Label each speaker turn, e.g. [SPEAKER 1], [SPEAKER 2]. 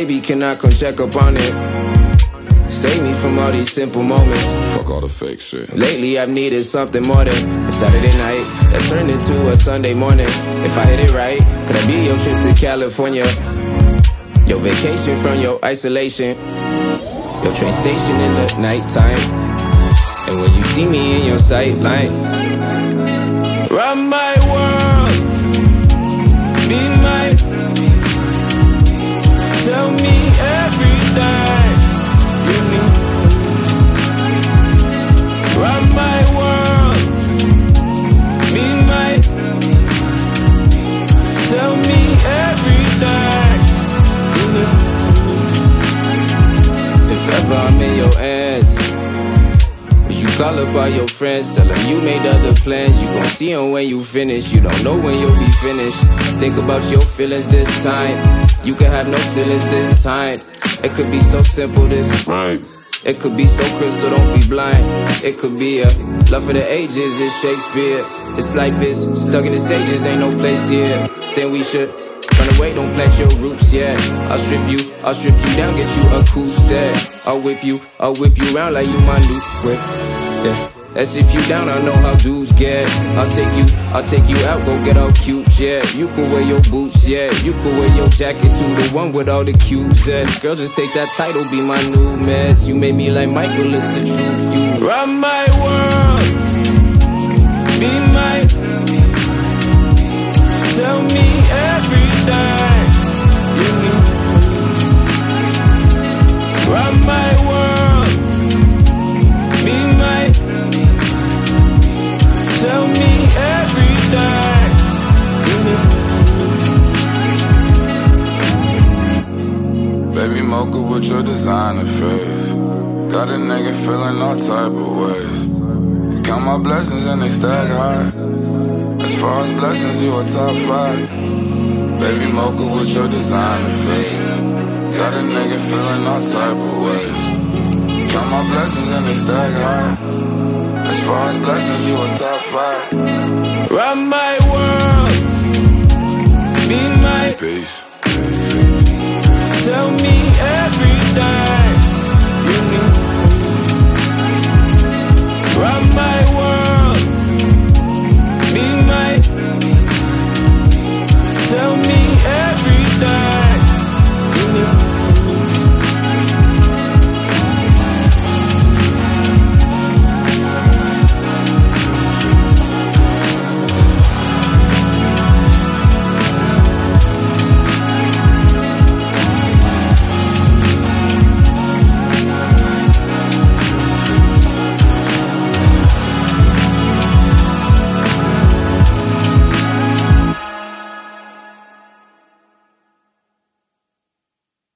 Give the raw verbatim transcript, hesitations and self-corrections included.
[SPEAKER 1] Baby, can I come check up on it? Save me from all these simple moments.
[SPEAKER 2] Fuck all the fake shit.
[SPEAKER 1] Lately I've needed something more than a Saturday night that turned into a Sunday morning. If I hit it right, could I be your trip to California? Your vacation from your isolation. Your train station in the nighttime. And when you see me in your sight line, run my world, be my, tell me everything you need from me. Run my world, be my, tell me everything you need from me. If ever I'm in your hands, you call up all your friends, tell them you made other plans. You gon' see them when you finish, you don't know when you'll be finished. Think about your feelings this time. You can have no ceilings this time. It could be so simple this
[SPEAKER 2] Right.
[SPEAKER 1] It could be so crystal, don't be blind. It could be a love for the ages, it's Shakespeare. This life is stuck in the stages, ain't no place here. Then we should run away, don't plant your roots yet. I'll strip you, I'll strip you down, get you a cool step. I'll whip you, I'll whip you around like you my new whip. Yeah, that's if you down, I know how dudes get. I'll take you, I'll take you out, go get all cute, yeah. You can wear your boots, yeah. You can wear your jacket too, the one with all the cubes, yeah. Girl, just take that title, be my new mess. You made me like Michael, it's the truth. You run my world, be my, tell me everything you need from me. Run my world, be my, tell me everything you need from me.
[SPEAKER 2] Baby mocha with your designer face. Got a nigga feeling all type of ways. You count my blessings and they stack high. As far as blessings, you a top five. Baby mocha with your designer face. Got a nigga feeling all type of ways. You count my blessings and they stack high. As far as blessings, you a top five.
[SPEAKER 1] Run my world, be my,
[SPEAKER 2] Peace.
[SPEAKER 1] tell me everything